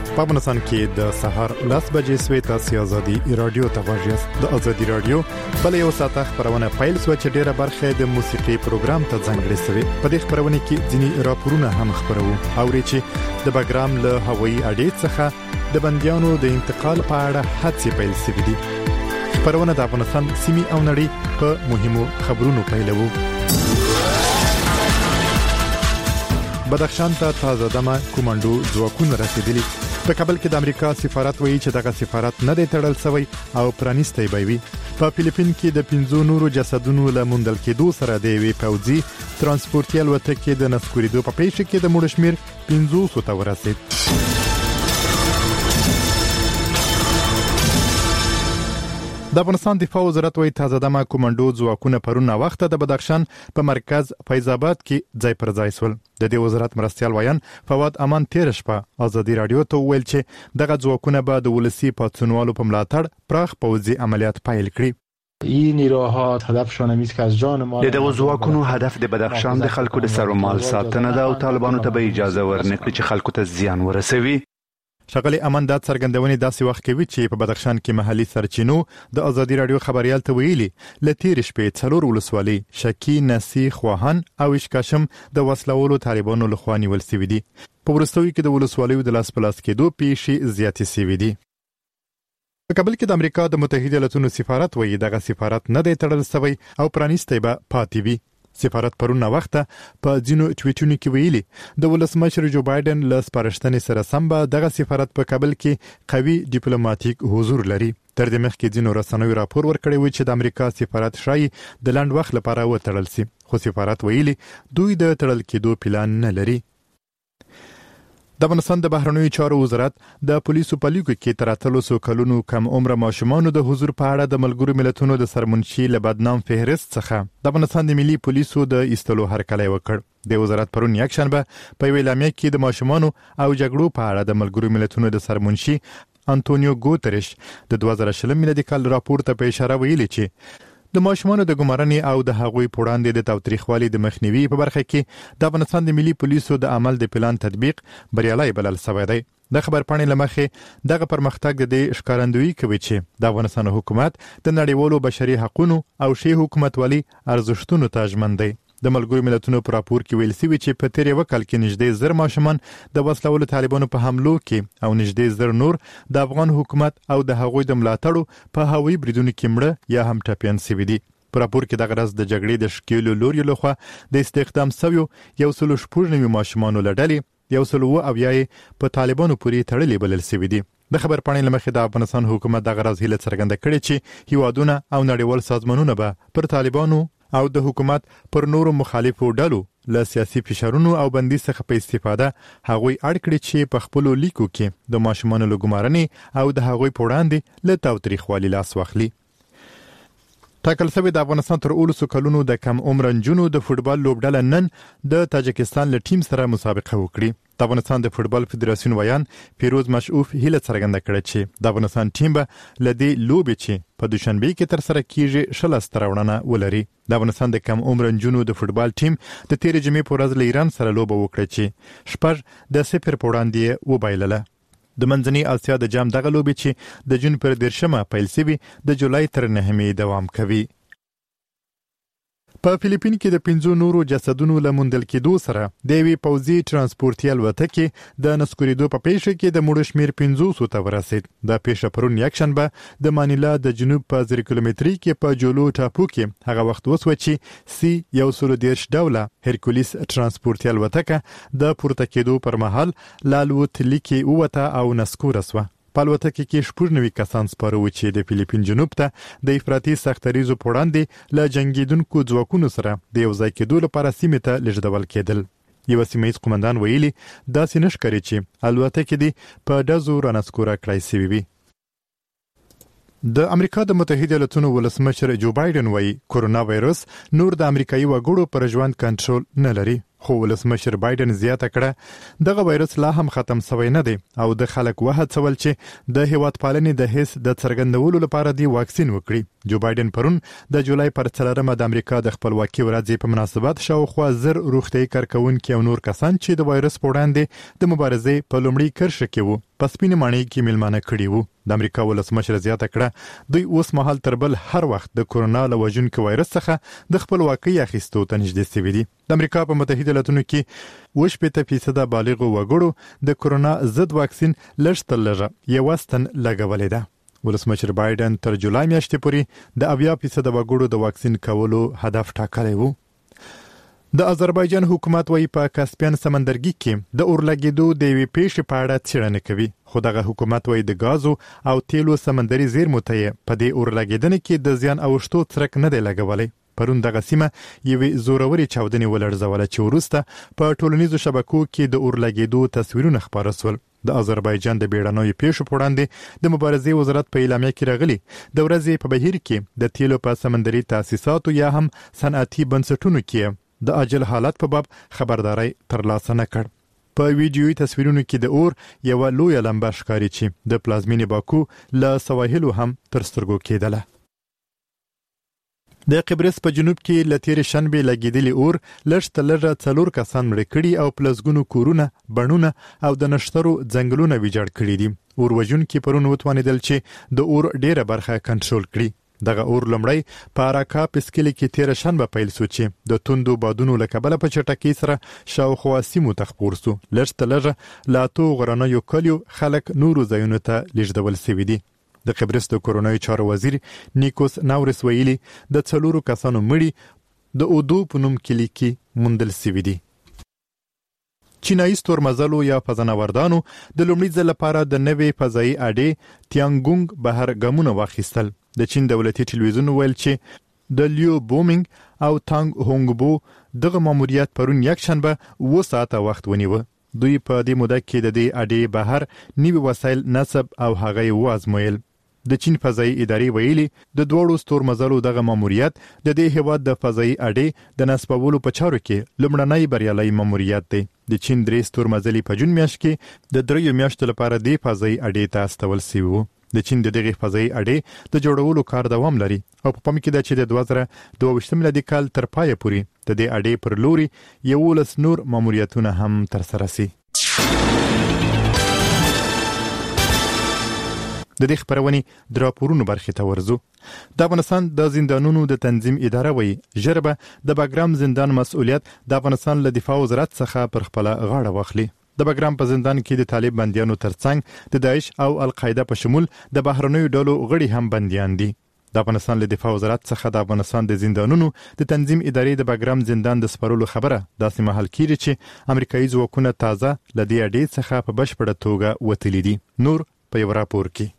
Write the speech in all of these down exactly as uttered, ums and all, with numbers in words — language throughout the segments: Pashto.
په افغانستان کې د سهار لس بجې سوي تاسو ازادي رادیو ته واجیاست. د ازادي رادیو بل یو ساعت خبرونه پیل سو چې ډیره برخه د موسیقي پروګرام ته ځانګړې سوي. په دې خبرونه کې ځینی راپورونه هم خبرو او ریچې د بګرام له هوایي اډې څخه د بنديانو د انتقال په اړه هڅې پیل سوي دي. خبرونه د افغانستان سیمې او نړۍ په مهمو خبرونو پیلوو. بدخشان ته تازه دمه کوماندو ځواکونه رسیدلي. په کابل کې د امریکا سفارت وایي چې دغه سفارت نه دی تړل شوی او پرانیستی به وي. په فلیپین کې د پنځو نورو جسدونو له موندل کېدو سره د یوې پوځي ترانسپورتي الوتکې د نسکورېدو په پیښه کې د مړو شمېر پنځوسو ته ورسید. د افغانستان دفاع وزارت وایي تازه دمه کوماندو ځواکونه پرون وخت د بدخشان په مرکز فیض آباد کې ځای پر ځای سول. د دې وزارت مرستيال وایان فواد امان تیر شپه ازادي رادیو ته ویل چې دغه ځواکونه به د ولسی پاتسونوالو په ملاتړ پراخ پوځي عملیات پیل کړي. این نیروها هدفشان همیست که از جان ما د دغه ځواکونو هدف د بدخشان د خلکو د سر و مال ساتنه ده او طالبانو ته به اجازه ورنکړي چې خلکو ته زیان ورسوي. شغلی امان د څرګندونې داسې وخت کوي چې په بدخشان کې محلي سرچینو د ازادي رادیو خبريال ته ویلي لتیر شپې څلور ولسوالۍ شکی نسی خواهان او اشکاشم د وسلوالو طالبانو لخوا نیول شوي دي. په ورستوي کې د ولسوالیو د لاس پلاس کېدو پیښې زیاتې شوي دي. په کابل کې د امریکا د متحده ایالاتونو سفارت وایي دغه سفارت نه دی تړل شوی او پرانیستی به پاتې وي. سفارت پرون وخت په ځینو ټویټونو کې ویلي د ولسمشر جو بایدن له سپارښتنې سره سم به دغه سفارت په کابل کې قوي ډیپلوماټیک حضور لري. تر دې مخکې ځینو رسنیو راپور ورکړی و چې د امریکا سفارت شای د لاند وخت لپاره وتړل شي، خو سفارت ویلي دوی د تړل کېدو پلان نه لري. د افغانستان د بهرنیو چارو وزارت د پولیسو په لیکو کې تر اتلسو کلونو کم عمر ماشومانو د حضور په اړه د ملګرو ملتونو د سرمنشي له بدنام فهرست څخه د افغانستان د ملي پولیسو د ایستلو هرکلی وکړ. د وزارت پرون یکشنبه په یوه اعلامیه کې د ماشومانو او جګړو په اړه د ملګرو ملتونو د سرمنشي انټونیو ګوتریش د دوه زره شل میلادي کال راپور ته په اشاره ویلي چې د ماشومانو د ګمارنې او د هغوی په وړاندې د تاوتریخوالي د مخنیوي په برخه کې د افغانستان د ملي پولیسو د عمل د پلان تطبیق بریالي بلل شوی دی. د خبرپاڼې لمخې دغه پرمختګ د دې ښکارندویي کوي چې د افغانستان حکومت د نړیوالو بشري حقوقو او شی حکومتولي ارزښتونو ته ژمن دی. د ملګرو ملتونو په راپور کې ویل شوی چې په تیر یو کال کې نږدې زر ماشومان د وسلوالو طالبانو په حملو کې او نږدې زر نور د افغان حکومت او د هغوی د ملاتړو په هوایي بریدونو کې مړه یا هم ټپیان شوي دي. په راپور کې دغه ورځ د جګړې د شکیلو لوري لخوا د استخدام شویو یو سل شپږ نوي ماشومانو له ډلې یو سل اوه اویا په طالبانو پورې تړلې بلل شوي دي. د خبرپاڼې لمخې د افغانستان حکومت دغه ورځ هیله څرګنده کړې چې هیوادونه او نړیوال سازمانونه به پر طالبانو او د حکومت پر نورو مخالفو ډلو له سیاسي فشارونو او بندي څخه په استفاده هغوی اړ کړي چې په خپلو لیکو کې د ماشومانو له ګمارنې او د هغوی په وړاندې له تاوتریخوالي لاس واخلي. ټاکل شوی د افغانستان تر اولسو کلونو د کم عمر نجونو د فوټبال لوبډله نن د تاجکستان له ټیم سره مسابقه وکړي. د افغانستان د فوټبال فدراسیون ویان پیروز مشعوف هیله څرګنده کړې چې د افغانستان ټیم به لدې لوبې چې په دوشنبه کې تر سره کیږي شل سترونه ولري. د افغانستان د کم عمر نجونو د فوټبال ټیم د تیر جمعې په ورځ له ایران سره لوبه وکړه چې شپږ د صفر په وړاندې وبایلله. د منځنۍ اسیا د جام دغه لوبې چې د جون پر دیرشمه پیل شوي د جولای تر نهمې دوام کوي. په فلیپین کې د پنځو نورو جسدونو له موندل کېدو سره د یوې پوځي ترانسپورتي الوتکې د نسکورېدو په پیښه کې د مړو شمېر پنځوسو ته ورسید. دا پیښه پرون یکشنبه د مانیلا د جنوب په زر کیلومتري کې په جولو ټاپو کې هغه وخت وسوه چې سی یو سل دیرش ډوله هرکولیس ترانسپورتي الوتکه د پورته کېدو پر مهال له الوتلې کې ووته او نسکوره سوه. په الوتکه کې شپږ نوي کسان سپاره وو چې د فلیپین جنوب ته د افراطي سختریزو په وړاندې له جنګیدونکو ځواکونو سره د یو ځای کېدو لپاره سیمې ته لیږدول کېدل. یو سیمه ییز قومندان ویلي داسې نه ښکاري چې الوتکې دې په ډزو رانسکوره کړای شوې وي. د امریکا د متحده ایالاتونو ولسمشر جو بایدن وایي کورونا وایرس نور د امریکایي وګړو پر ژوند کنټرول نه لري. خو ولسمشر بایدن زیاته کړه دغه وایرس لا هم ختم شوی نه دی او د خلک وهڅول چې د هیواد پالنې د حس د څرګندولو لپاره دی واکسین وکړي. جو بایدن پرون د جولای پر څلورمه د امریکا د خپلواکۍ ورځې په مناسبت شاوخوا زر روغتیايي کارکونکي او نور کسان چې د وایرس په وړاندې د مبارزې په لومړي کرښه کې وو په سپینې ماڼۍ کې میلمانه کړي وو. د امریکا ولسمشر زیاته کړه دوی اوس مهال تر بل هر وخت د کورونا له وژونکي وایرس څخه د خپلواکۍ اخیستو ته نږدې سوي دي. د امریکا په متحده ایالاتونو کې اووه شپېته فیصده بالغو وګړو د کورونا ضد واکسین لږ تر لږه یوه ستن لګولې ده. ولسمشر بایدن تر جولای میاشتې پورې د اویا فیصده وګړو د واکسین کولو هدف ټاکلی وو. د آذربایجان حکومت وايي په کاسپیان سمندرګي کې د اورلګیدو د یوې پیښې په اړه څېړنه کوي، خو دغه حکومت وايي د غازو او تیلو سمندري زیرمو ته په دې اورلګیدنې کې د زیان اوښتو څرک نه دی لګولی. پرون دغه سیمه یوې زوروري چاودنې ولړزوله چې وروسته په ټولنیزو شبکو کې د اورلګیدو تصویرونه خپاره سول. د آذربایجان د بیړنیو پیښو په وړاندې د مبارزې وزارت په اعلامیه کې راغلی د ورځې په بهیر کې د تیلو په سمندري تاسیساتو یا هم صنعتي بنسټونو کې د عاجل حالت په باب خبرداري ترلاسه نه کړ. په ویډیوي تصویرونو کې د اور یو لوی لمبه ښکاري چې د پلازمینې باکو له سواحلو هم تر سترګو کېدله. د قبرس په جنوب کې له تېرې شنبې لګېدلي اور لږ تر لږه څلور کسان مړه کړي او په لسګونو کورونه، بڼونه او د نښترو ځنګلونه ویجاړ کړي دي. اور وژونکي پرون وتوانېدل چې د اور ډېره برخه کنټرول کړي. دغه اور لمړی په اراکا پسکلی کې تیر شنبه پیل سو چې د توندو بادونو له کبله په چټکۍ سره شاوخوا سیمو ته خپور سو. لږ تر لږه لا اتو غرنیو کلیو خلک نورو ځایونو ته لیږدول سوي دي. د قبرس د کورونایي چارو وزیر نیکوس ناورس ویلي د څلورو کسانو مړي د اودو په نوم کلي کې موندل سوي دي. چینایي ستورمزلو یا فضانوردانو د لومړي ځل لپاره د نوې فضایي اډې تیانګونګ بهر ګامونه واخیستل. د چین دولتي ټلویزیون ویل چې د لیو بومینګ او تانګ هونګبو دغه ماموریت پرون یک شنبه اووه ساعته وخت ونیوه. دوی په دې موده کې د دې اډې بهر نوي وسایل نصب او هغه یې وازمویل. د چین فضایي ادارې ویلي د دوړو ستورمزلو دغه ماموریت د دې هیواد د فضایي اډې د نصبولو په چارو کې لومړنی بریالي ماموریت دی. د چین درې ستورمزلي په جون میاشت کې د دریو میاشتو لپاره د فضایي اډې ته استول شوي وو. د چین د دغه فضایي اډې د جوړولو کار دوام لري او په پام کې ده چې د دوه زره دوه ویشت میلادي کال تر پایه پورې د دې اډې پر لوري یولس نور ماموریتونه هم ترسره شي. د دې خبرونې د راپورونو برخې ته ورځو. د افغانستان د زندانونو د تنظیم اداره وایي ژر به د باګرام زندان مسؤلیت د افغانستان له دفاع وزارت څخه پر خپله غاړه واخلي. د باګرام په زندان کې د طالب بندیانو ترڅنګ د داعش او القاعده په شمول د بهرنیو ډلو غړي هم بندیان دي. د افغانستان له دفاع وزارت څخه د افغانستان د زندانونو د تنظیم ادارې د باګرام زندان د سپارلو خبره داسې مهال کیږي چې امریکایي ځواکونه تازه له دې اډې څخه په بشپړه توګه وتلي دي. نور په یو راپور کې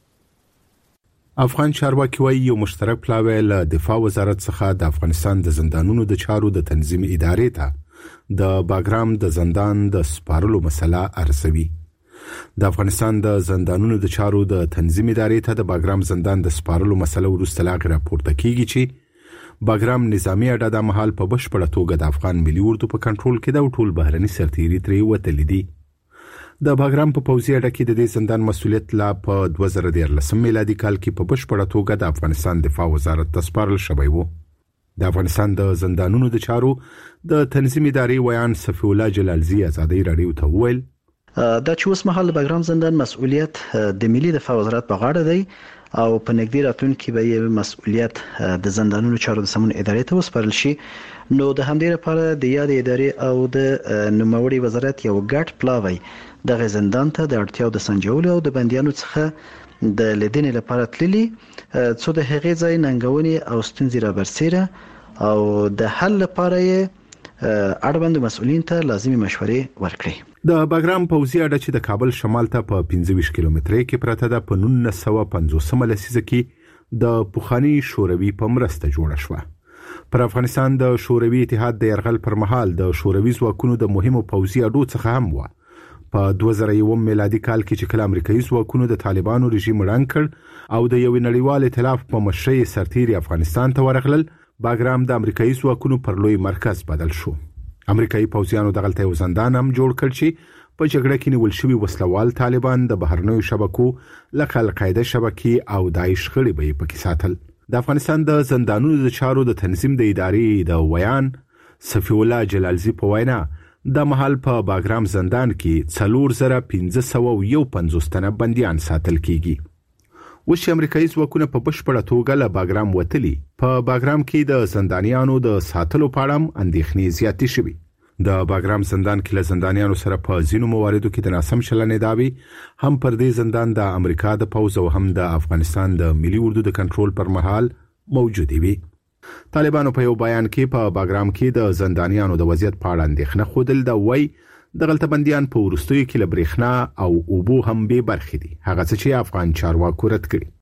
افغان چارواکي وايي یو مشترک پلاوی له دفاع وزارت څخه د افغانستان د زندانونو د چارو د تنظیم ادارې ته د باګرام د زندان د سپارلو مسله ارزوي. د افغانستان د زندانونو د چارو د تنظیم ادارې ته د باګرام زندان د سپارلو مسله وروسته لا راپورته کیږي چې باګرام نظامی اډه د محل په بشپړه توګه د افغان ملي اردو په کنټرول کې د ټول بهرني سرتیري ترې وتلي دي. د باګرام په پوځي اډه کې د دې زندان مسؤلیت لا په دوه زره دیارلسم میلادي کال کې په بشپړه توګه د افغانستان دفاع وزارت ته سپارل شوی و. د افغانستان د زندانونو د چارو د تنظیم ادارې ویان صفی الله جلالزی ازادي رادیو ته وویل دا چې اوس مهال د باګرام زندان مسؤلیت د ملي دفاع وزارت په غاړه دی او په نږدې راتلونکي به یې مسؤلیت د زندانونو چارو د سمون ادارې ته وسپارل شي. نو د همدې لپاره د یاد ادارې او د نوموړي وزارت یو ګډ پلاوی دغه زندان ته د اړتیاو د سنجولو او د بندیانو څخه د لیدنې لپاره تللی څو د هغې ځای ننګونې او ستونزې را برسېره او د حل لپاره یې اړوند مسؤلین ته لازمي مشورې ورکړي. د باګرام پوځي اډه چې د کابل شمال ته په پنځه ویشت کیلومترۍ کې پرته ده په نولس سوه پنځوسمه لسیزه کې د پخواني شوروي په مرسته جوړه شوه. پر افغانستان د شوروي اتحاد د یرغل پر مهال د شوروي ځواکونو د مهمو پوځي اډو څخه هم و. په دوه زره یو میلادي کال کې چې کله امریکایي ځواکونو د طالبانو رژیم ړنګ کړ او د یو نړیوال ائتلاف په مشرۍ سرتیري افغانستان ته ورغلل، باګرام د امریکایي ځواکونو پر لوی مرکز بدل شو. امریکایي پوځیانو دغلته یو زندان هم جوړ کړ چې په جګړه کې نیول شوي وسلوال طالبان د بهرنیو شبکو لکه القاعده شبکې او داعش غړي به یې پکې ساتل. د افغانستان د زندانونو د چارو د تنظیم د ادارې د ویان صفی الله جلالزی په وینا د مهال په باګرام زندان کې څلور زره پنځه سوه یو پنځوس تنه بندیان ساتل کیږي. اوس امریکایي ځواکونه په بشپړه توګه له باګرام وتلي. په باګرام کې د زندانیانو د ساتلو په اړه اندېښنې زیاتې شوې. د باګرام زندان کې له زندانیانو سره په ځینو مواردو کې د ناسم چلند داوي هم پر دې زندان د امریکا د پوځ او هم د افغانستان د ملي اردو د کنټرول پر مهال موجود وي. طالبانو په یو بیان کې په باګرام کې د زندانیانو د وضعیت په اړه اندېښنه خوده د وای د غلطه بنديان په ورستوي کې له برېښنا او اوبو هم به برخې دي. هغه څه چې افغان چارواکو رد کړي.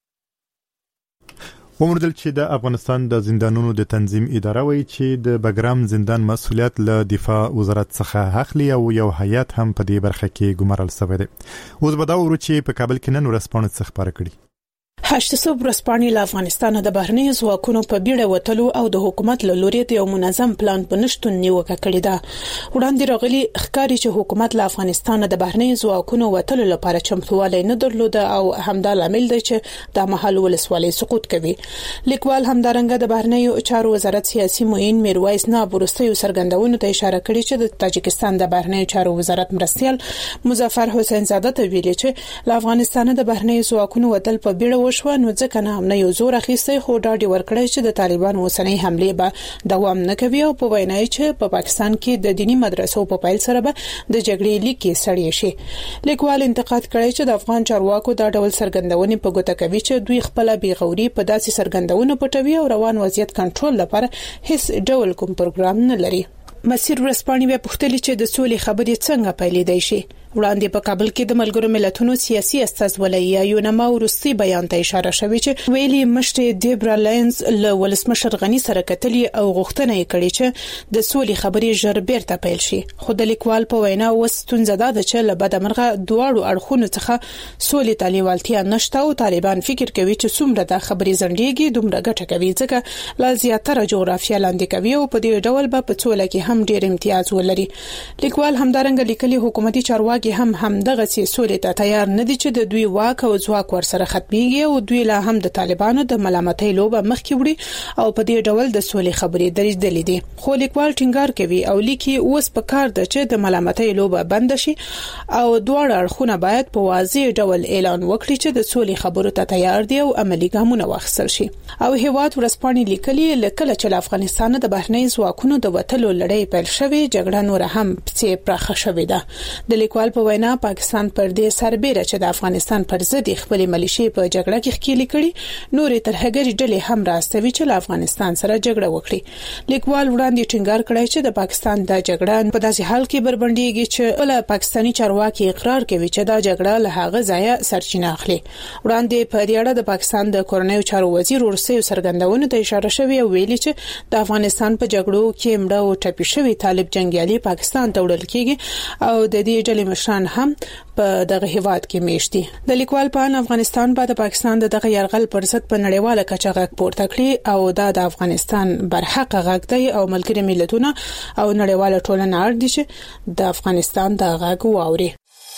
ومردل چې د افغانستان د زندانونو د تنظیم اداره وایي چې د باګرام زندان مسؤلیت له دفاع وزارت څخه اخلي او یو هیئت هم په دې برخه کې ګمارل شوی دی. اوس به دا ورو چې په کابل کې نن ورسپانه څخه خبره کړي. هشت سو ورسپانې له افغانستان د بهرنیو ځواکونو په بیړه وتلو او د حکومت له لوري د یو منظم پلان په نشټون نیوکه کړې ده. وړاندې راغلي ښکاري چې حکومت له افغانستان د بهرنیو ځواکونو وتلو لپاره چمتووالی نه درلود او همدا لامل دی چې د محل ولسوالۍ سقوط کوي. لیکوال همدارنګه د بهرنیو چارو وزارت سیاسي معین میرویس ناب وروستیو څرګندونو ته اشاره کړې چې د تاجکستان د بهرنیو چارو وزارت مرستیال مظفر حسین زاده ته ویلي چې له افغانستان د بهرنیو ځواکونو وتل په بیړه شو نو ځکه نه هم نه یو زور اخیستی خو ډاډ ورکړی چې د طالبان اوسنۍ حملې به دوام نه کوي او په وینا چې په پاکستان کې د دینی مدرسو په پیل سره به د جګړې لیکي سړی شي. لیکوال انتقاد کړی چې د افغان چارواکو دا ډول څرګندونې په ګوته کوي چې دوی خپل بیغوري په داسې څرګندونو پټوي او روان وضعیت کنټرول لپاره هیڅ ډول کوم پروګرام نه لري. مسیر ورسپانې به پوښتنه چې د سولې خبرې څنګه پیلېدای شي. وړاندې په کابل کې د ملګرو ملتونو سیاسي استازولۍ یونما ورستي بیان ته اشاره شوې چې ویلي مشر دیبرا لینز له ولسمشر غنی سره کتلي او غوښتنه یې کړې چې د سولې خبرې ژر بیرته پیل شي. خو د لیکوال په وینا وستونزه ده چې له بدمرغه دواړو اړخونو څخه سولې تالیوالتیا نشته او طالبان فکر کوي چې څومره د خبرې زنډيږي دومره ګټه کوي ځکه لا زیاتره جغرافیه لاندې کوي او په دې ډول به په سولې کې هم ډېر امتیاز ولري. لیکوال همدارنګه لیکلي حکومتي چارواکي هم هم دغه سولې ته تیار نه دي چې د دوی واک او ځواک ورسره ختميږي او دوی لا هم د طالبانو د ملامتۍ لوبه مخکې وړي او په دې ډول د سولې خبرې درېدلې دي. خو لیکوال ټینګار کوي او لیکي اوس په کار ده چې د ملامتۍ لوبه بند شي او دواړه اړخونه باید په واضح ډول اعلان وکړي چې د سولې خبرو ته تیار دي او عملی ګامونه واخیستل شي. او هیواد ورسپانې لیکلي لکه چې افغانستان د بهرنیو ځواکونو د وټلو لړۍ پیل شوې جګړه نور هم څه پراخه شوې ده. د لیکوال په وینا پاکستان پر دې سربېره چې د افغانستان پر ضد خپل ملیشي په جګړه کې ښکېلې کړي نورې ترهګري ډلې هم راستوي چې له افغانستان سره جګړه وکړي. لیکوال وړاندې ټینګار کړی چې د پاکستان د جګړه په داسې حال کې بربندېږي چې ول پاکستاني چارواکي اقرار کوي چې دا جګړه له هغه ځایه سرچینه اخلي. وړاندې په دې اړه د پاکستان د کورنیو چارو وزیر ورسې څرګندونو ته اشاره شوې او ویلي چې د افغانستان په جګړو کې مړه او ټپي شوی طالب جنگیالي پاکستان ته وړل کیږي او د دې ډلې مشران هم په دغه هیواد کې میشتي. د لیکوال په اړه افغانستان بعد پاکستان دغه یرغل پر ضد په نړیواله کچه غږ پورته کړی او دا د افغانستان برحق غږ دی او ملګری ملتونه او نړیواله ټولنه اړ دي چې د افغانستان د غږ واوري.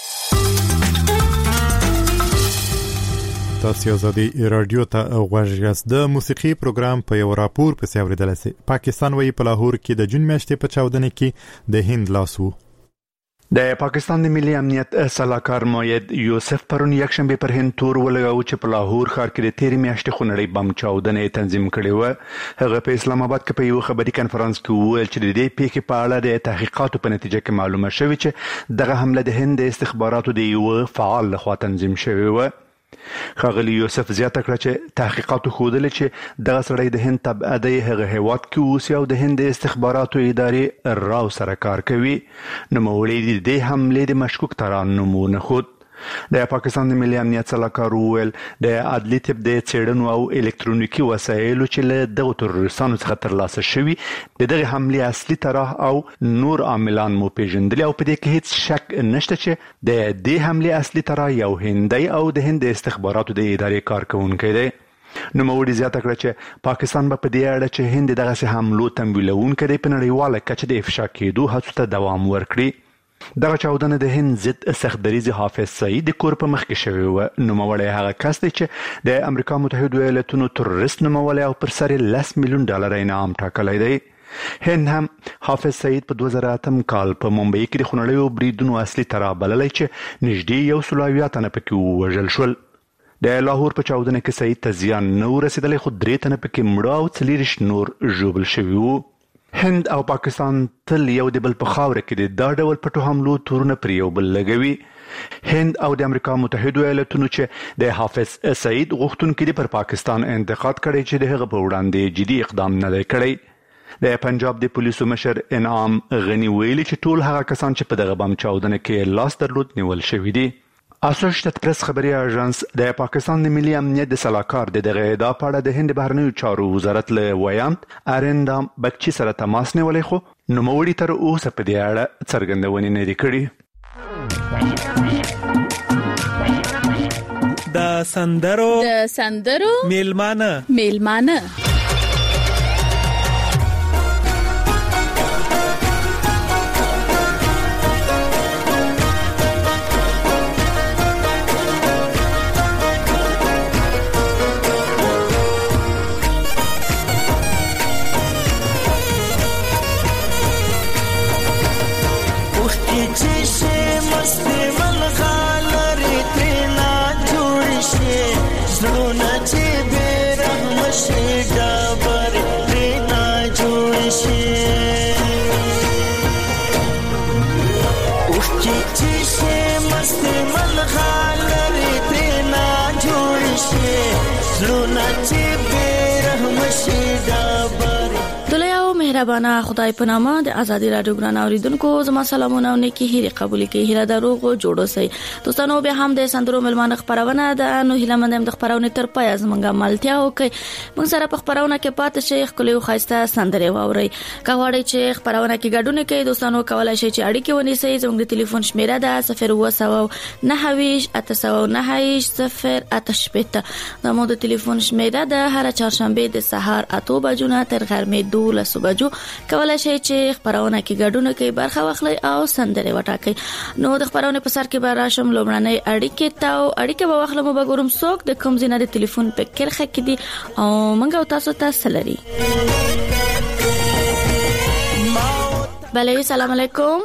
تاسو ازادي رادیو ته غوږ د موسیقي پروګرام په یو راپور په څیر ورېدل سي. پاکستان وایي په لاهور کې د جون میاشتې په چاودنه کې د هند لاس وو. د پاکستان د ملي امنیت سلاکار موید یوسف پرون یکشنبه پر هند تور ولګاو چې په لاهور ښار کې د تیر میاشتې خونړۍ بم چاودنه تنظیم کړې و. هغه په اسلام آباد کې په یو خبري کانفرنس کې وویل چې د دې پیښې په اړه د تحقیقاتو په نتیجه کې معلومه شوې چې دغه حمله د هند استخباراتو د یو فعال لخوا تنظیم شوې و. ښاغلي یوسف زیاته کړه چې تحقیقاتو ښودلې چې دغه سړی د هند تبع دی هغه هیواد کې اوسي او د هند استخباراتو ادارې راو سره کار کوي. نوموړي د حملې د مشکوک ترانم نه خود. د پاکستان د ملي امنیت سلاکار وویل د عدلي طب د څېړنو او الکترونیکي وسایلو چې له دغو تروریستانو څخه ترلاسه شوي د دغه حملې اصلي طرح او نور عاملان مو پیژندلي او په دې کې هیڅ شک نشته چې د دې حملې اصلي طرح یو هندی او د هند استخباراتو د ادارې کارکونکی دی. نوموړي زیاته کړه چې پاکستان به په دې اړه چې هند دغه حملو تمویلونکی دی په نړیواله کچه د افشا کېدو هڅو ته دوام ورکړي. دغه چاودنه د هند ضد سختدریز حافظ سعید د کور په مخ کې شوی و. نوموړی هغه کس دی چې د امریکا متحده ایالاتونو تروریست نومولی او پر سر لس میلیون ډالر انعام ټاکلی دی. هند هم حافظ سعید په دوه زره اتم کال په ممبئی کې د خونړیو بریدونو اصلي ترا بللی چې نږدې یو سل او اویا تنه پکې ووژل شول. د لاهور په چاودنه کې سعید ته زیان نه ورسېدلی خو درې تنه پکې مړه او څلېرویشت نور ژوبل شوي وو. هند او پاکستان تل یو د بل په خاوره کې د دا ډول پټو حملو تورونه پر یو بل لګوي. هند او د امریکا متحده ایالاتونو چې د حافظ سعید غوښتونکي دي پر پاکستان انتقاد کړی چې د هغه په وړاندې جدي اقدام نه دی کړی. د پنجاب د پولیسو مشر انعام غنی ویلي چې ټول هغه کسان چې په دغه بم چاودنه کې لاس درلود نیول شوي دي. اسوسییټډ پریس خبري اژانس د پاکستان د ملي امنیت د سلاکار د دغه ادعا په اړه د هند بهرنیو چارو وزارت له ویان ارندا بکچي سره تماس نیولې خو نوموړي تر اوسه په دې اړه څرګندونې نه دي کړې. د سندرو د سندرو میلمانه میلمانه مهربانه خدای په نامه د ازادي رادیو ګران اوریدونکو زما سلامونه او نیکی هیله قبول کړئ. هیله دروغ جوړو سي دوستانو به هم د سندرو ملمانه خبرونه د نو هیله مندم د خبرونه تر پای از منګه مالتیا وکي. موږ سره په خبرونه کې پات شیخ کلیو خاصه سندره واوري. کاوړی چې خبرونه کې ګډونه کوي دوستانو کولای شي چې اړیکه ونیسي. زموږ د ټلیفون شمیره ده صفر و سو نه ویش اته سو نه هیش صفر اته شپته. د مو د ټلیفون شمیره ده هر چهارشنبه د سهار اته بجو نه تر غرمې دوه بجو کولای شي چې خبرونه کې ګډونه کوي برخه واخلي او سندره وټاکي. نو د خبرونه په سر کې به راشم لومړنۍ اړیکه تا او اړیکه به واخلم به ګورم څوک د کوم ځای د ټلیفون په کرخه کې دي او منګه تاسو ته سلري. بله سلام علیکم.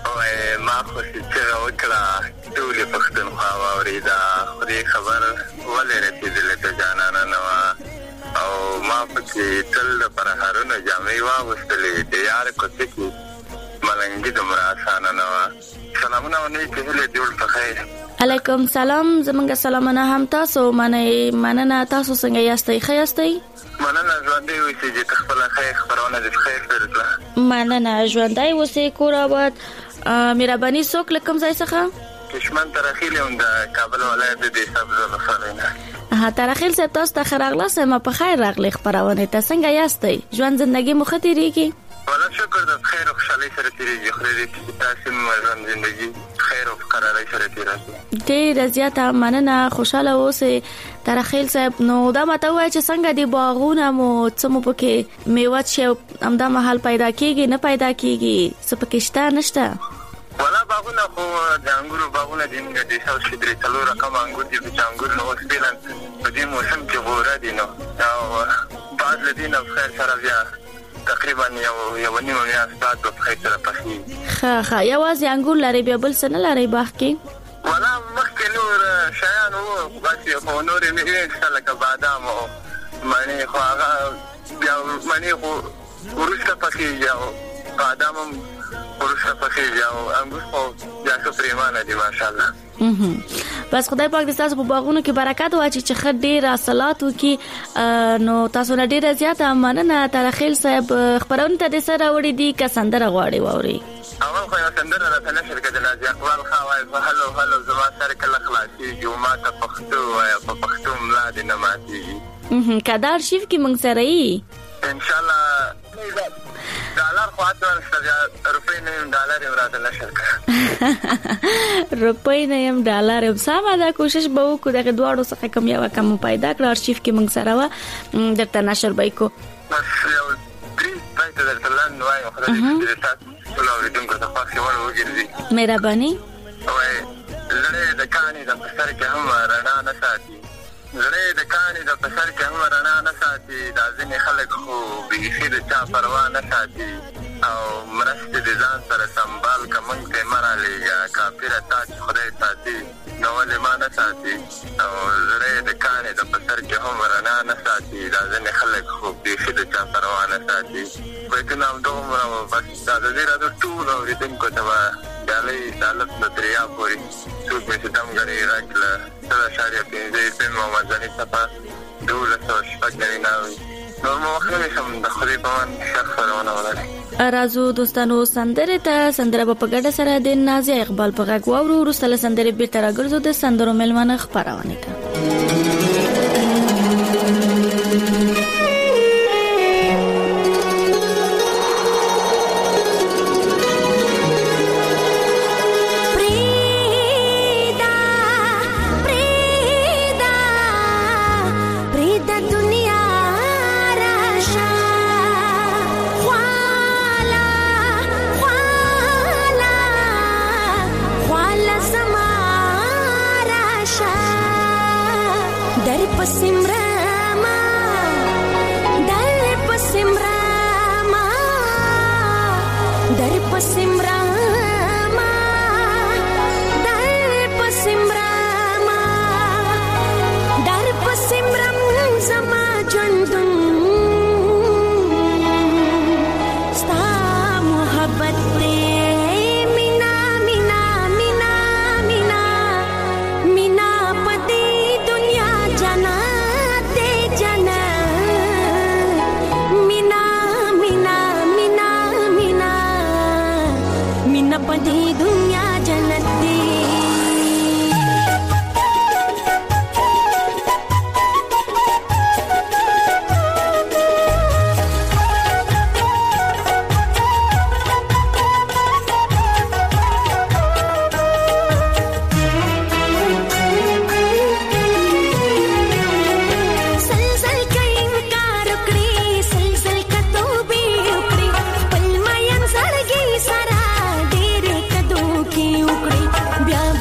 ما خو چې وکړه ټول پښتونخوا واوریدا خو خبر ولې رسیدلې ته جانانه نو او ما پکې تل د پرهارونو جامې واغوستلې د یار کوڅې کې ملنګي د مراسانه نو سلامونه ونی چې له جوړ پخیر. علیکم سلام. زمونږ سلامونه هم تاسو منه مننه. تاسو څنګه یاستئ؟ ښه یاستئ؟ مننه ژوندۍ اوسئ چې خپل خیر خبرونه د خیر سره. مننه ژوندۍ اوسئ کور آباد. مهرباني څوک لکم ځای څخه؟ کشمن ترخیل هم د کابل ولایت د سبزه لفرینه. ها ترخیل سه تاسو ته خراغله سم په خیر راغلی خبرونه ته څنګه یاستئ؟ ژوند زندگی مخ ته ریږي؟ ولا شکر د خیر او خوشحالي سره تیریږي. خو دې تاسو مې زندگی خیر او قرارای سره تیریږي. ډېر زیاته مننه. خوشاله اوسئ ترخیل صاحب. نو دا ماته وای چې څنګه دی باغونه مو څمو پکې میوه چې امدا محل پیدا کیږي نه پیدا کیږي څه پکې شته نشته؟ ولا باغونه خو د انګورو باغونه دي موږ د څو شي درې څلور رقم انګور دي چې انګور نو سپیلن په دې موسم کې غوړه دي نو او بعد لدينا بخير سره بیا تقریبا یو یو نیمه میاشت بعد په خیر سره پخې. ښه ښه یوازې انګور لري بیا بل څه نه لري باغ کې؟ ولا مخکې نور شیان وو بس خو نور یې نه لکه بادام او مڼې خو هغه بیا مڼې خو ورسته پخې او بادام هم ورسته پخې او انګور خو بیا څه پریمانه دي ماشاءالله. بس خدای پاک دې تاسو په باغونو کې برکت واچي چې خیر ډیر حاصلات وکي. نو تاسو نه ډیره زیاته مننه. ترخیل صاحب خبرونه ته د سره وړي دي که سندره غواړي واوري؟ اول خو یو سندره راته نشر کړه نازي اقبال خواي په هلو هلو زما سره کله خلاصي یو ما ته پښتو وای په پښتو ملا دې نه ماتي. کدار شیف کې موږ سره یې ان شاء الله ډالر خو اته روپۍ نه ډالر راته نشر کړه. روپۍ نه يم ډالر يم سمه دا کوشش به وکړو دغه دواړو څخه کم یو کم پیدا کړ. ارشیف کې موږ سره و درته نشر به کو بس یو درې پایته درته لاندې وای خو دې تاسو ټول اوریدونکو ته خاصه ور وګرځي. مهرباني. وای زړه د کاني د سر کې هم رڼا نه ساتي زړه د کاني د پسر کې هم رڼا نه ساتي، دا ځینې خلک خو بیخي د چا پروا نه ساتي او مرستې د ځان سره سنبال که موږ ته مه رالیږه، کافره تا چې خدای ساتي نو ولې ما نه ساتي. او زړه د کاني د پسر کې هم رڼا نه ساتي، دا ځینې خلک خو بیخي د چا پروا نه ساتي. بیتونه همدومره وو. بس دا د دې راځو ټولو اورېدونکو ته به ډالۍ د الف نه تر یا پورې څوک مې ستم ګڼي غږ له سل اشاریه پنځه اف ام او منځني صفحه دولس سوه شپږ نوي نوي نور مو وخت هم د خدای په امان شخص سره ولري. راځو دوستانو سندره ته سندره په ګډه سره د نازیه اقبال په غږ واورو. وروسته له سندرې بیرته راګرځو د سندرو مېلمانه خپرونه ته. بیا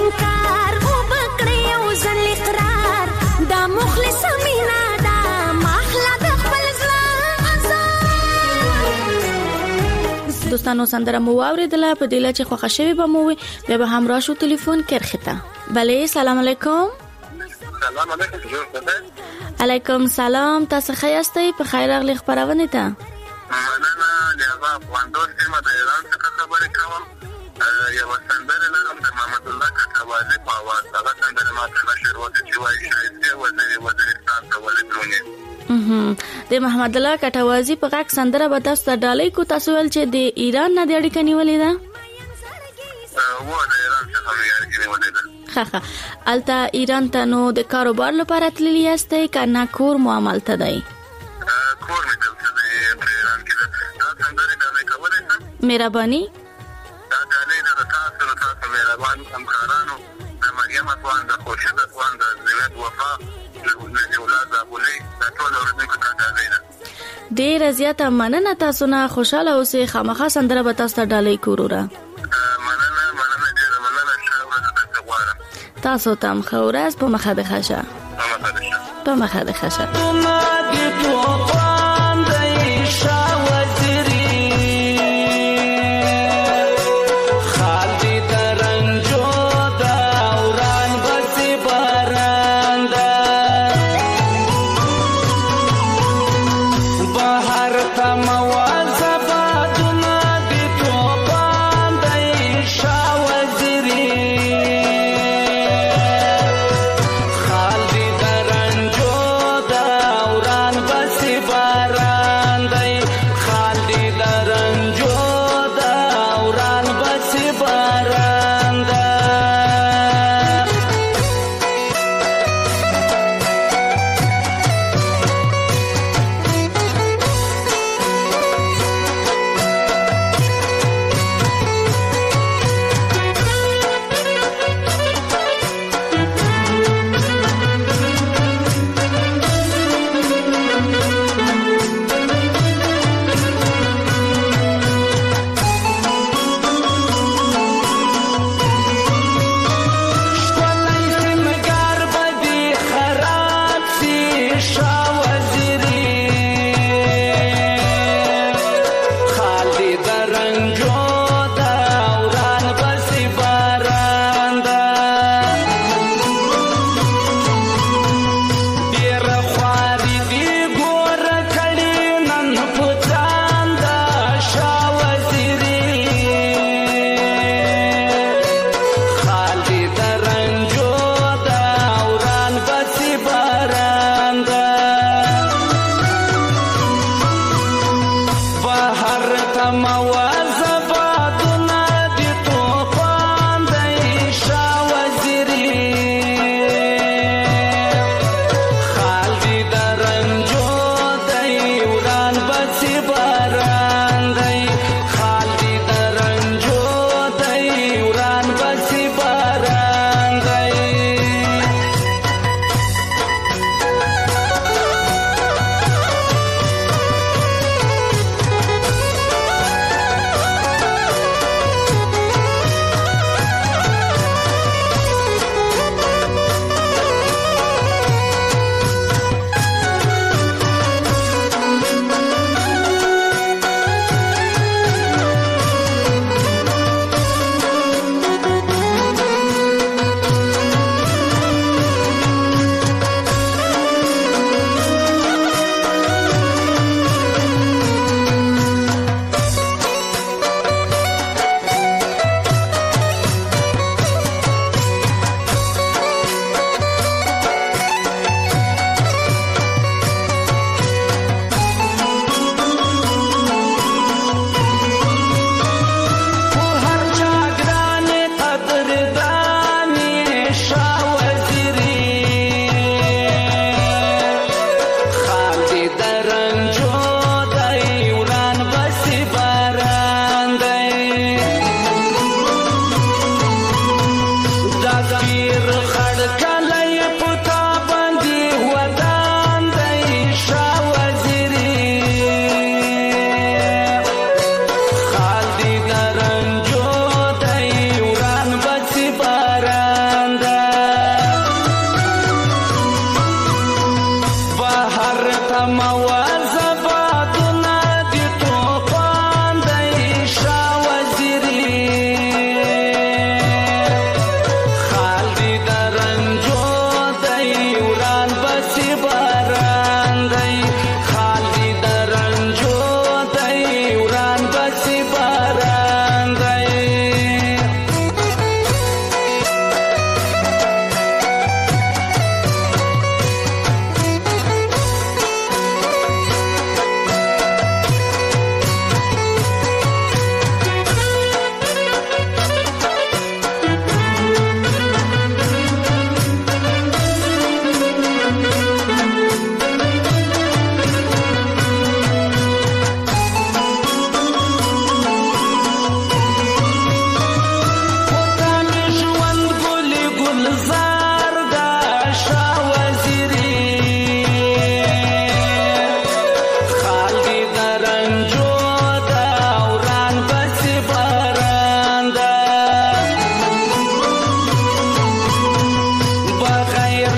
انکار او بکړې او ځل اقرار دا مخلص مینا دا مخلا د خپل ځان دوستانو سندره مو واوریدله په دې لچ خوښه شوی به مو بیا به همراه شو ټلیفون کرخته. بله سلام علیکم. سلام علیکم. علیکم سلام. تاسو ښه یاستئ؟ په خیر راغلی خپرونې ته. مننه. لیازه افغاندوس سیمه د ایران څخه خبرې کوم. یوه سندره لرم د محمد الله کټوازي په اواز. هغه سندره ماته نشر وکړي چې وایي شایستې وزیر وزیرستان ته ولې دروڼې. د محمد الله کټوازي په غږ سندره به تاسو ته ډالۍ کو. تاسو ویل چې د ایران نه د اړیکه نیولې ده؟ و د ایران څخه مې اړیکه نیولې ده. ښه ښه. هلته ایران ته نو د کاروبار لپاره تللي یاستئ که نه کور مو همالته دی؟ کور مې دلته دی په ایران کې ده. دا سندرې ډالۍ کولی شم؟ مهرباني. دا ډالۍ ده د تاسو د تاسو مهربان همکارانو د مریم اخوان، د خورشید اخوان، د زوید وفا، د اولاد ابولۍ، دا ټول اورېدونکو ته ډالۍ ده. ډېره زیاته مننه. تاسو نه خوشحاله اوسئ. خامخا سندره به تاسو ته ډالۍ کو وروره. مننه مننه ډېره مننه. ښه ورځ درته غواړم. تاسو ته هم ښه ورځ. په مخه دې ښه شه. په مخه دې ښه شه. Para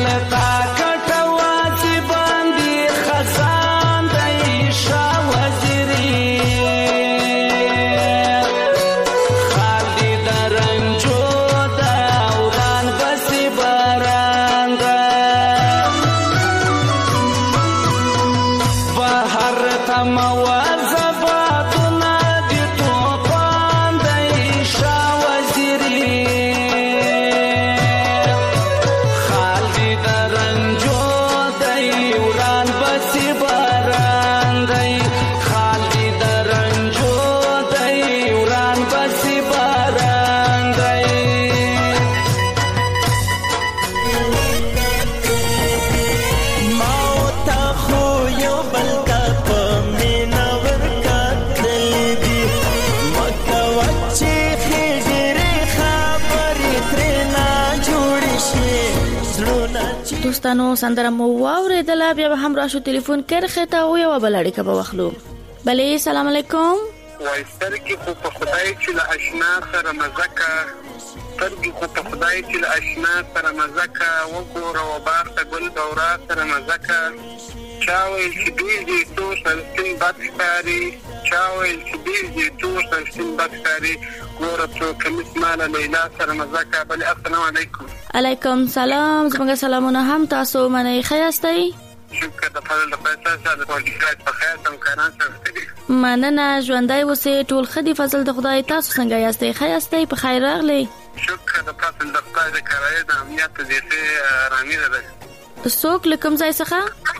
دوستانو سندره مو واوریدله، بیا به هم راشو ټلیفون کرخه ته او یو بل اړیکه به واخلو. بله سلام علیکم. وای سترګې خو په خدای چې له آشنا سره مزکه سترګې خو په خدای چې له آشنا سره مزکه وګوره و بار ته ګل دورا سره مزکه چا ویل چې بیزي تور سلسین بد ښکاري چا ویل چې بیزي تور سلسین بد ښکاري ګوره څو کمیس ماله لیلا سره مزکه. بله السلام علیکم. علیکم سلام. زموږ سلامونه هم تاسو منئ. ښه یاستئ؟ شکر د فضل د پیسې سره د ټولګي په خیر تم کاران سره مننه. ژوندۍ اوسئ. ټول ښه دي فضل د خدای. تاسو څنګه یاستئ؟ ښه یاستئ؟ په خیر راغلی. شکر د فضل د خدای د کرایې د امنیت د دې رامي ده. څوک له کوم ځای څخه؟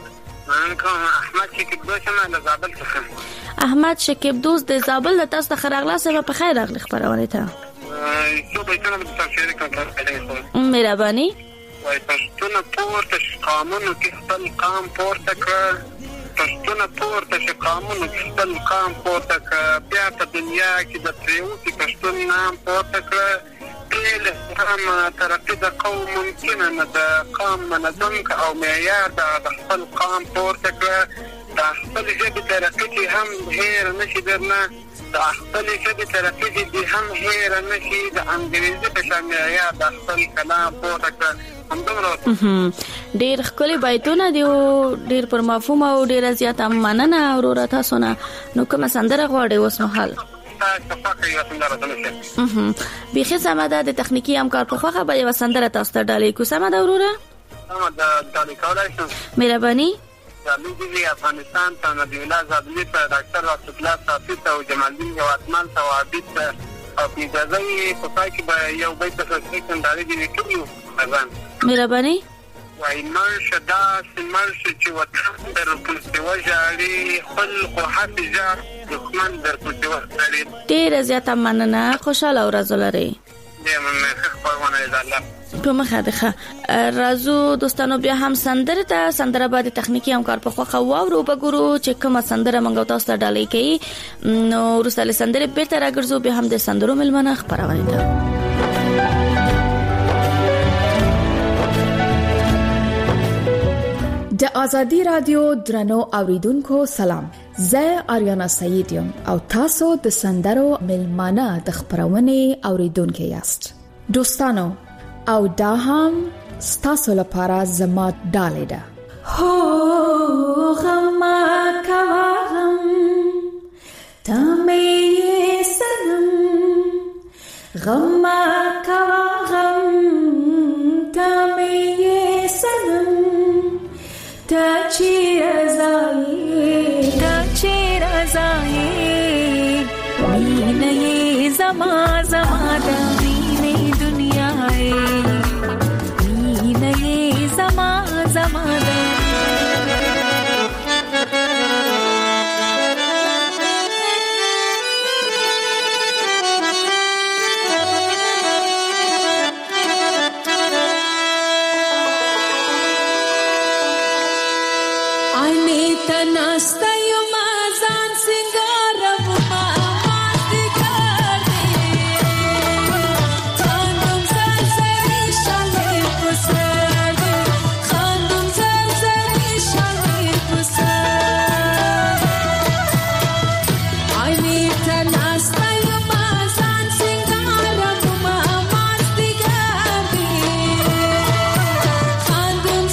من کوم احمد شکیب دوست ما له زابل څخه. احمد شکیب دوست د زابل د تاسو څخه راغلا سره په خیر راغلی خبرونه ته. څو به څنګه د تفسیر کوم. مهرباني. وای پښتون پورته قانون کې خپل قام پورته کړ. پښتون پورته چې قانون کې خپل قام پورته کړ. بیا په دنیا کې د پریوتی پښتون نام پورته کړ. بل هم ترقی د قوم ممکنه نه د قام منظم او معیار د خپل قام پورته کړ. د خپل ژبې ترقی هم هیر نشي درنه د خپل ژبې ترقی دي هم هیر نشي د انګریزي په شان معیار د خپل کلام پورته کړ. ډیر ښکلي بیتونه دي او ډیر پر مفهوم او ډیر زیاته مننه وروره تاسو نه. نو کومه سندره غواړئ اوس مهال؟ بیخي سمه ده. د تخنیکي همکار په خوښه به یوه سندره تاسو ته ډالۍ کړو. سمه ده وروره؟ سمه ده. ډالۍ کولی شم؟ مهرباني. ډالۍ دي افغانستان ته، نبي الله زابلي ته، ډاکټر راشد الله صافي ته او جمال الدین هیوادمل ته او عابد ته او په اجازه یې په پای کې به یو بیت د تصدیق ډالۍ دي وکړو. مهرباني. وای مرشه داسې مرشه چې وطن در پلسې وژاړي خلق و حفظه دښمن در پلسې وژاړي. ډېره زیاته مننه. خوشحاله ورځ ولرئ. ډېره مننه. ښه خپرونه ده. الله په مخه ده. ښه راځو دوستانو بیا هم سندره ته. سندره به د تخنیکي همکار په خوښه واورو به ګورو چې کومه سندره موږ تاسو ته ډالۍ کوي. نو وروسته له سندرې بېرته راګرځو بیا هم د سندرو مېلمنه خپرونه ده. د ازادي رادیو درنو اوریدونکو سلام. زه آریانا سعید یم او تاسو د سندرو ملمانه د خبرونه اوریدونکو یاست. دوستانو او دا هم ستاسو لپاره زما ډالۍ ده. هو غما کوم تمه سنم غما کوم تمه سنم تا چی رضایی تا چی رضایی مینه زما زما د مینه دنیای مینه زما زما ناستا یو مازان سنگارم ما ماستی کردی خاندم زرزری شالی پسرد خاندم زرزری شالی پسرد آینی تا ناستا یو مازان سنگارم ما ماستی کردی خاندم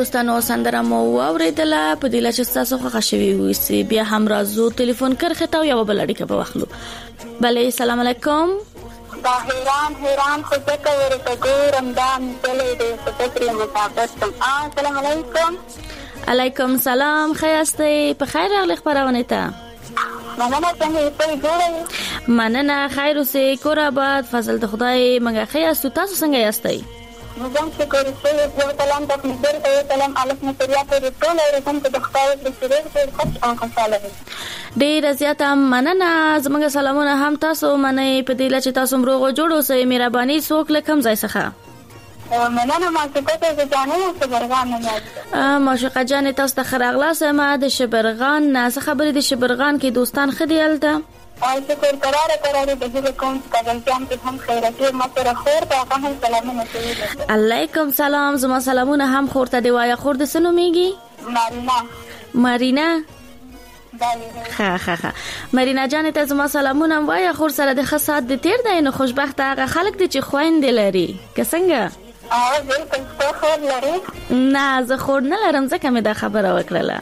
دوستانو سندره مو اوریدله په دې لچ تاسو خوښ شوي وي بیا هم راځو ټلیفون کرخه تا یو بل اړیکه په واخلو. بله السلام علیکم. دا حیران حیران خو ځکه ورته ګورم دا مې دې په فکر مطابق. السلام علیکم. علیکم سلام. خیاسته په خیر راغلی خبرونه ته. مننه څنګه یې جوړه. مننه خیر اوسې کور آباد فضل د خدای منګه خیاستو تاسو څنګه یاستئ؟ مزم شکر چې یو کلام د خپل ته یو کلام الف نصریات ته ټول رقم ته د خدای د سره په خوش او خوشاله دي. ډیر زیات مننه زموږ سلامونه هم تاسو منئ په دې لچ تاسو مروغه جوړو سه مهرباني څوک لکم ځای څخه. مننه ما څه ته ځانې شبرغان نه یاد. ماشقه جان تاسو ته خراغلاس ما د شبرغان نه خبرې د شبرغان کې دوستان خديال ده. او شکر قرار قرار د دې کوم کاغذان کې هم خیراتي ماته خور ته هم سلامونه کوي. علیکم سلام زما سلامونه هم خور ته دی وایا خور د سنو میږي؟ مارینا. مارینا بله. ها ها ها مارینا جان ته زما سلامونه وایا خور سره د خاصات د تیر دی نو خوشبخت هغه خلک دي چې خويند لري که څنګه؟ او زه ته خور لري؟ نه زه خور نه لرم ځکه مې دا خبره وکړله.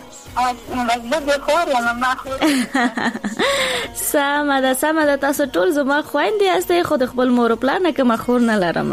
سمه ده سمه ده تاسو ټول زما خويندې یاستئ خو د خپل مور پلار نه کوم خور نه لرم.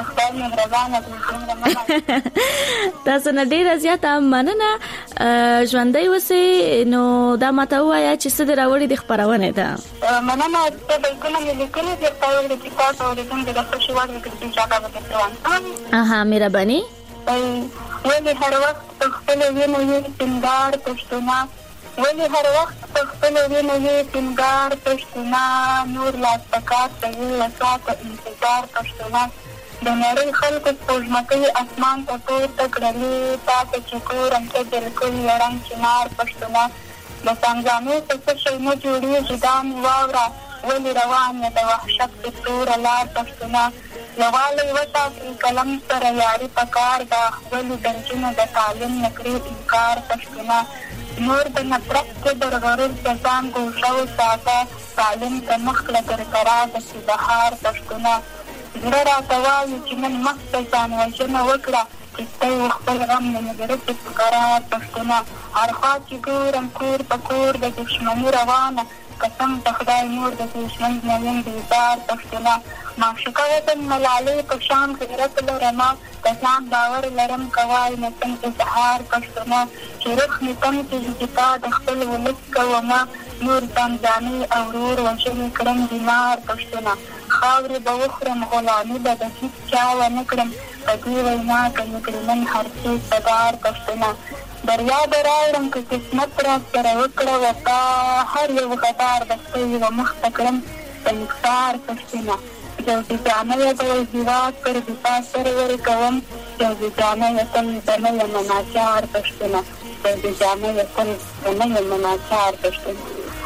تاسو نه ډیره زیاته مننه ژوندۍ اوسئ. نو دا ماته ووایه چې څه دې راوړي د خپرونې ته. مننه ته بیتونه مې لیکلي دي تا ویلي چې تاسو اورېدونکي د خوښۍ وړ وکړي چې هغه به تکرار. اها مهرباني. ولی هر وخت خپل وینو یې سنگار پښتونه ولی هر وخت خپل وینو یې سنگار پښتونه نور لا تکات کوي لاسه انتظار پښتونه د نړۍ خلکو پوجمکي اسمان ته پورته کړلې تاسو چې کورم ته بالکل یړم چنار پښتونه د څنګه څه شي نه جوړیږي دا مې واوره ولی روان د وحشت په تور لار پښتونه یووالی وساتئ قلم سره یاري پکار ده ولی درجونه د تعلیم نکړي انکار پښتونه نور د نفرت کبر غرور د ځان ګوښه وساته تعلیم ته مخ کړه تر قرار د بهار پښتونه زړه راته وایي چې نن مخته ځان وژنه وکړه چې ستی و خپل غم نه مې درسې په قرار پښتونه هر خوا چې ګورم کور په کور د دښمني روانه قسم د خدای نور د دشمن نه یم بیزار پښتونه معشوقه وطن ملالۍ په شان غیرت لرمه د ځان باور لرم کوای نه تم اظهار پښتونه چې روح مې تم چې تا د خپل ولس کومه نور ځانځاني او ورور وژلې کړم بیمار پښتونه خاورې به وخورم غلامي به د هېڅ چا ونه کړم په دې وینا که مې کړي نن هر څه صدار پښتونه دریا به راوړم که قسمت را سره وکړه وفا هر یو غدار به ستی و مخته کړم په نکسار پښتونه جوزي جانه یې د هېواد پر دفاع سره ورکوم جوزي جانه یې تل د نه یم ناچار پښتونه جوزي جانه یې تل د نه یم ناچار پښتونه.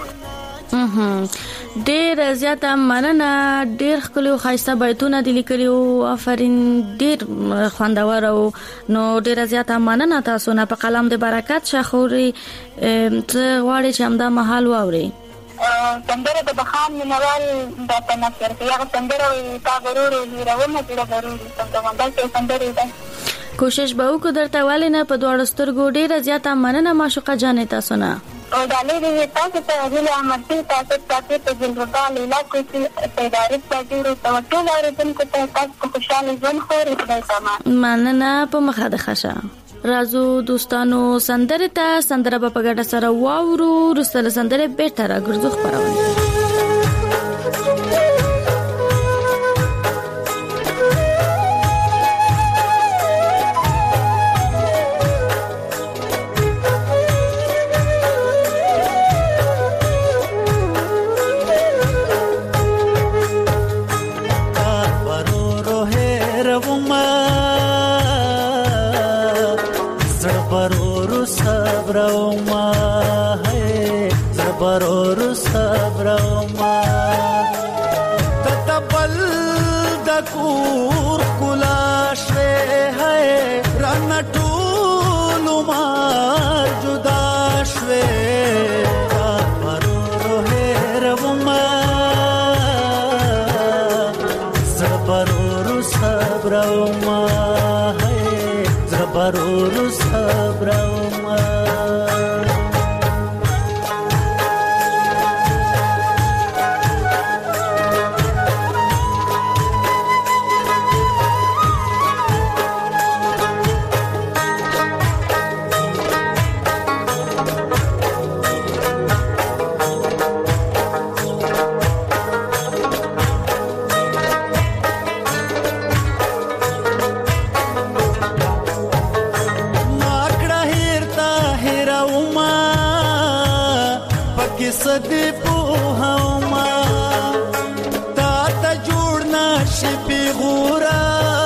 ډیر زیاته مننه ډیر ښکلي او ښایسته بیتونه دي لیکلي او آفرین ډیر خوندور او نو ډیر زیاته مننه تاسو نه په قلم د برکت شخوري ته غواړي چې همدا محل واوري. سندره د بخان منوال د تنفر هغه سندره تا غرور هیرومه چې غرور څنګه چې سندره ده کوشش به وکړو درته ولې نه په دوړ سترګو ډیر زیاته مننه معشوقه جانې تاسو نه او دالې دې تاسو ته غوښتل احمد تاسو تاسو ته جلوه لیلا کوڅه پیداري تاجر او ټول اورېدونکو ته تاسو خوشاله ژوند خوري خدای تمام مننه په مخه د خشه رازو دوستانو سندره ته سندره په ګډه سره واورو رسله سندره به تر ګرځو خبرونه پرور صبر ما صدی پوهما تا ته جوړ نشي پیغورا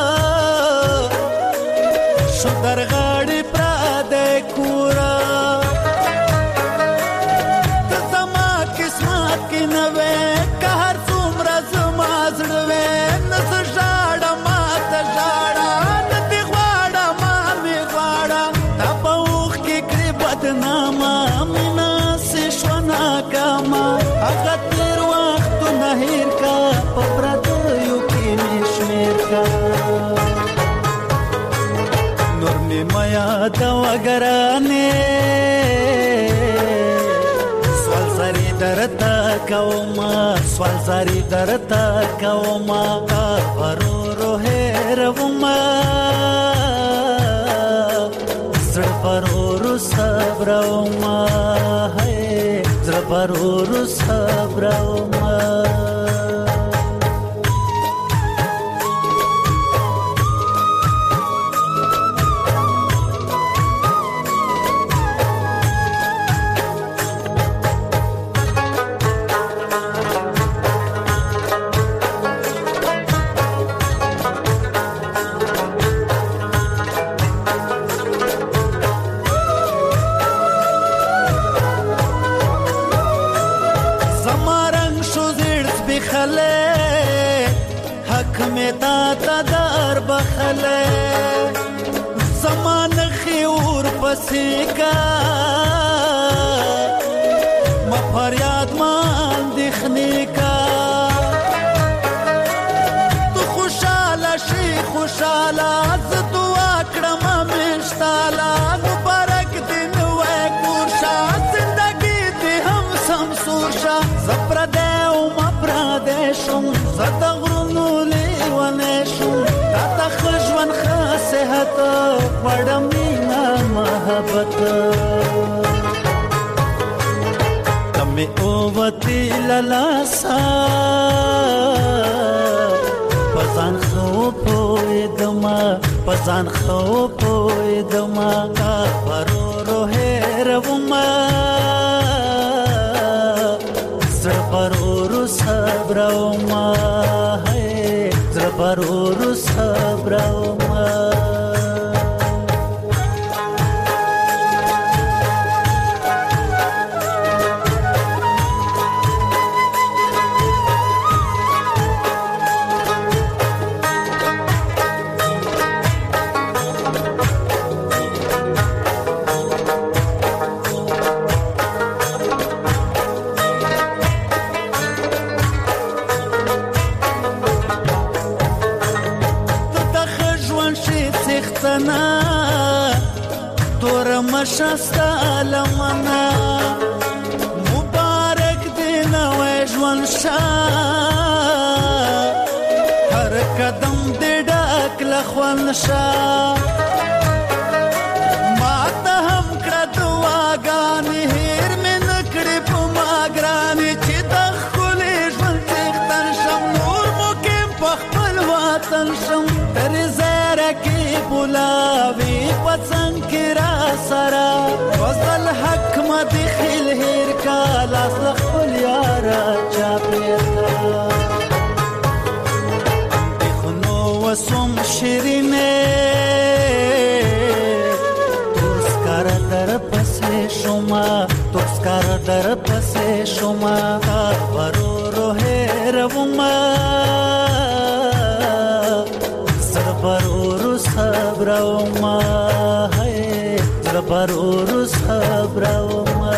شو درغاړي پرده کورا ته زما قسمت کې نوې که هر څومره زما زړوې نس ژاړه ما ته ژاړه نتی غواړه ما مې غواړه تا په اوښ کې کړې بدنامه مینا کاما هغه تیر وخت نه هیر کا په پردیو کې نشمیر کا نور می مایا دا وګرانه سوال زری درتا کوما سوال زری درتا کوما ورو هر وما سر پرور صبر وما پرور صبر ما زمان خیور پسیکا ما فریاد مان دخنی کا تو خوشاله شي خوشاله ز دعا کړم مشتاله مبارک دین وای ګورشا زندگی دې هم سم سورشا زپر دې او ما پر دې شم زد غرونو لیوانه شم تا خجوان خاصهت وړم مینا محبت کمه اوتی للاسا پزان خو پویدما پزان خو پویدما کا پرورو هروما زړه پرورو صبروما زړه پرورو صبروما شستا لمنا مبارک دین و ژوند شا هر قدم دې ډک لخوان شا ما ته هم کړه دعاګانې هیر مې نکړې په ما ګرانې چې د ښکلې ژوند څښتن شم نور مو کې په خپل وطن شم تر زیاره کې بولاوي پڅنګ کې را سره وصل حق مدي خل هیر کا لاس خپل یارا چا پیرتا دخنو وسوم شیرینه تورسکار در پسې شوما تورسکار در پسې شوما ورو رو هیر وما سر پرور صبر وما پرور صبر وما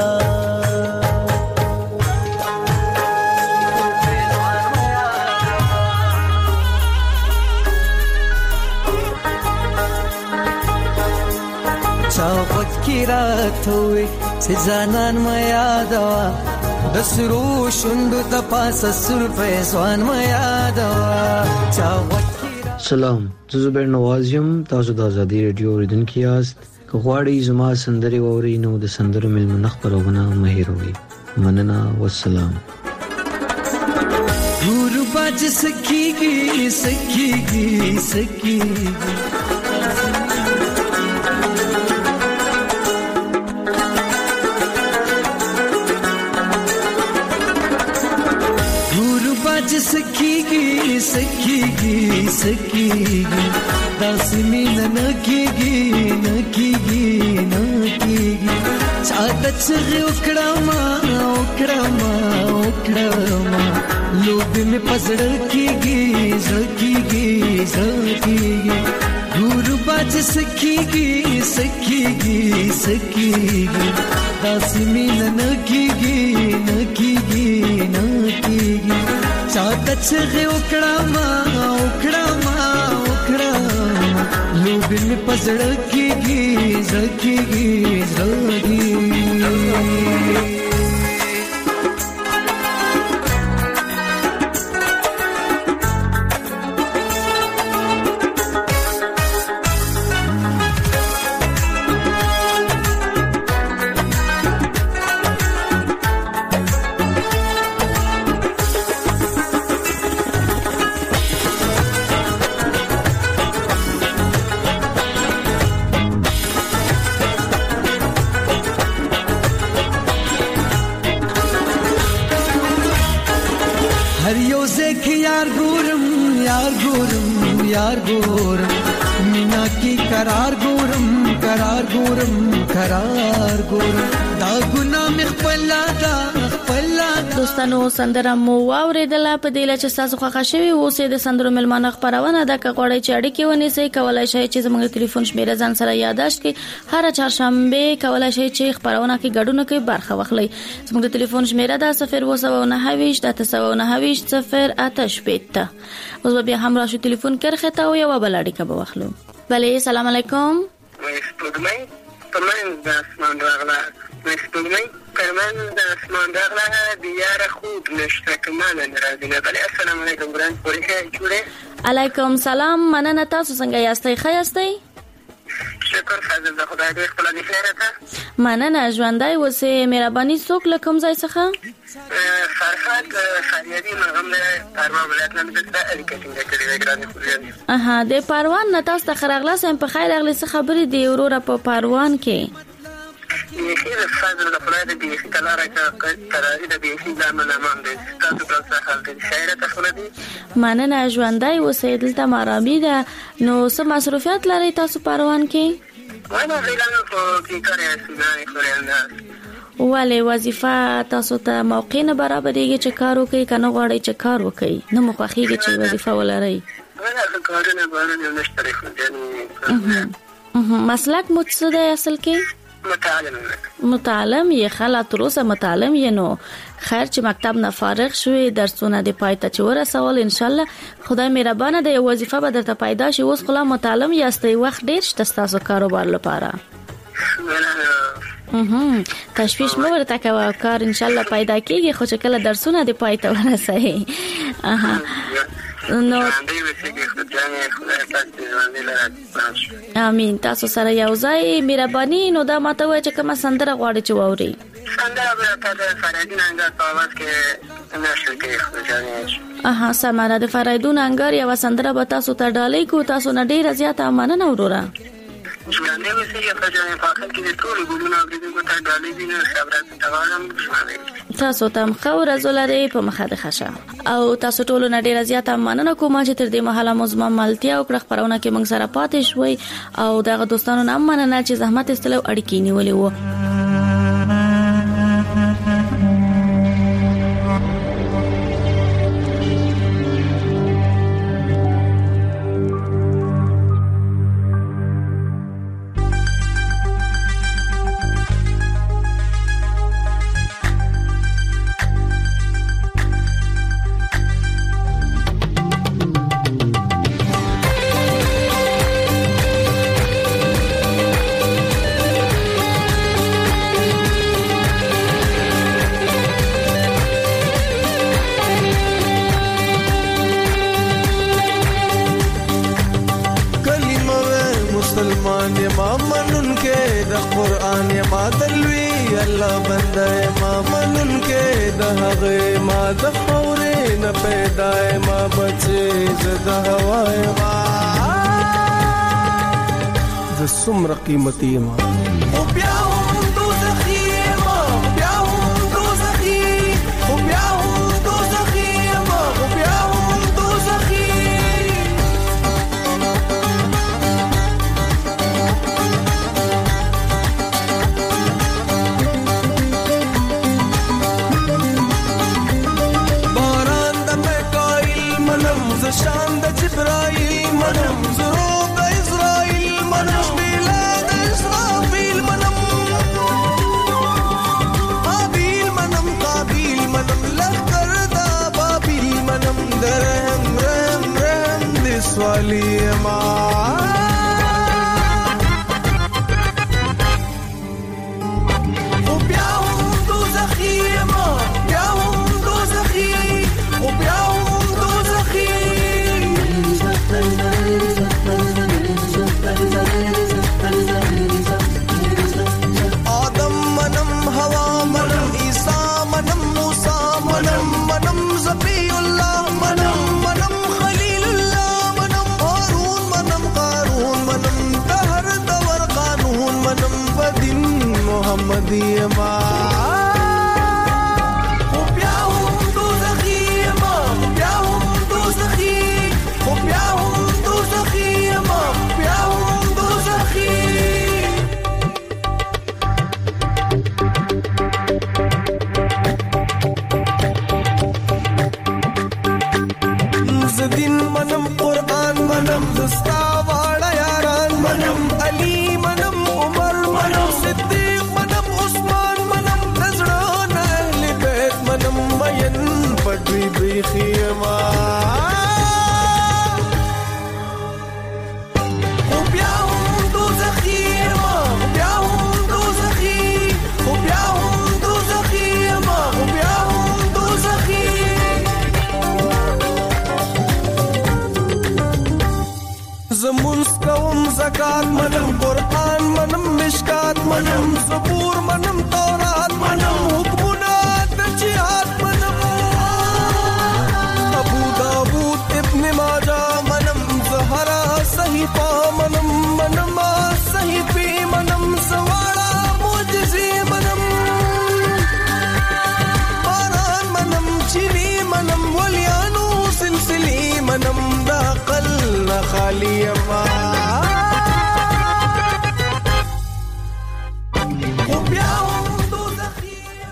راته چې ځانان ما یادوا د سرو شوندو د پاسه سر فیضان ما یادوا چا سلام زه زبیر نواز یم تاسو د ازادي رادیو اوریدونکو یاست که غواړئ زما سندرې واورئ نو د سندرو ملمنه خپرونه مه هېروئ مننه والسلام ګورو باج سکیږي سکیږي سکیږي سکیږي سکیږي سکیږي داسمي نه کیږي نه کیږي نه کیږي چاته چې وکړه ما وکړه ما وکړه ما لوب می پزړ کیږي زکیږي زکیږي ګورو باج سکیږي سکیږي سکیږي داسمي نه کیږي نه کیږي نه کیږي چاته چې وکړه ما وکړه ما وکړه لوب می پزړ کیږي زکیږي زکیږي यार गोरम मीना की करार गोरम करार गोरम करार गोरम دا ګنا مخپلا دا خپلا دوستانو سندره مو واوریدله په دې لچ تاسو خوښ شوي اوسې د سندرو ملمانه خبرونه د کغړې چاړي کې ونی سي کولای شي چې زموږ ټلیفون شمیره ځان سره یاداشت کې هر چهارشنبه کولای شي چې خبرونه کې ګډون کې برخه واخلي زموږ ټلیفون شمیره د صفر و سبعه و نهه د تسعه و نهه صفر اته شپږ اوس به هم راشي ټلیفون کرخه ته او یو بلډی کبه واخلو بله سلام علیکم سپوږمۍ پرمن د اسمان راغله سپوږمۍ پرمن د اسمان راغله د یاره خوب نشته کمانه ناراضي نه بله السلام علیکم ګران پوری ښه جوړه علیکم سلام مننه تاسو څنګه یاستئ ښه یاستئ شکر فضل د خدای دې خپل دې خیره ته مننه ژوندۍ اوسې مهرباني څوک له کوم ځای څخه فرحات فریادي مغم له پروان ولایت نه د اړیکې څنګه کړې ګران خوريان اها د پروان نه تاسو ته خراغله سم په خیر اغلی څه خبرې دی وروره په پروان کې یې خیر فضل د خدای دې ستلاره کا ترازی د دې چې ځان نه مان دې تاسو په څه حال کې خیره ته خلدي مننه ژوندۍ اوسې دلته مرامي ده نو څه مصروفیت لري تاسو پروان کې وانا غیلانو په کې کاري اسنای خوريان ولې وظیفه تاسو ته موقع نه برابرېږي چې کار وکړئ کنه غواړئ چې کار وکړئ نه مو خوښیږي چې وظیفه ولرئ ولا کارونه باندې نشته خوريان مسلک مو څه دی اصل کې متعلم متعلم یې خلا تروسه متعلم یې نو خیر چې مکتب نه فارغ شوي درسونه د پایته چې ورسول ان شاء الله خدای مهربانه دی وظیفه به درته پیدا شي اوس خلا متعلم یاستئ وخت ډیر شته تاسو کاروبار لپاره اها تشویش مو ورته کوه کار ان شاء الله پیدا کیږي خو چې کله درسونه د پایته ورسي اها نو امين تاسو سره یو ځای مهرباني نو دا ماته وای چې کومه سندره غواړي چې واوري سندره به تاسو فرادین انګار په اواز کې نشو کې خدای اها سماره د فرادین انګار یو سندره به تاسو ته ډالۍ کو تاسو نه ډیره زیاته مننه وروره ژوندې وسې چې خدای په اخر کې د ټول ګلونو اوریدونکو ته ډالۍ دي نو خبرات تغالم تاسو تم خو رزولره په مخه د خشه او تاسو ټول نه ډیره زیاته مننه کوم چې تر دې مهاله مزما مالتیا او خبرونه کې موږ سره پاتې شوي او دغه دوستانو نام مننه چې زحمت استلو اړیکې نیولې وو الله بنده ما منن کې د هغه ما د خورې نه پیدا ما بچي زده هواي ما د سمر قیمتي ما او بیا هم دوزخي ما بیا هم دوزخي او بیا هم دوزخي ما او بیا هم دوزخي شان د جبرائیل منم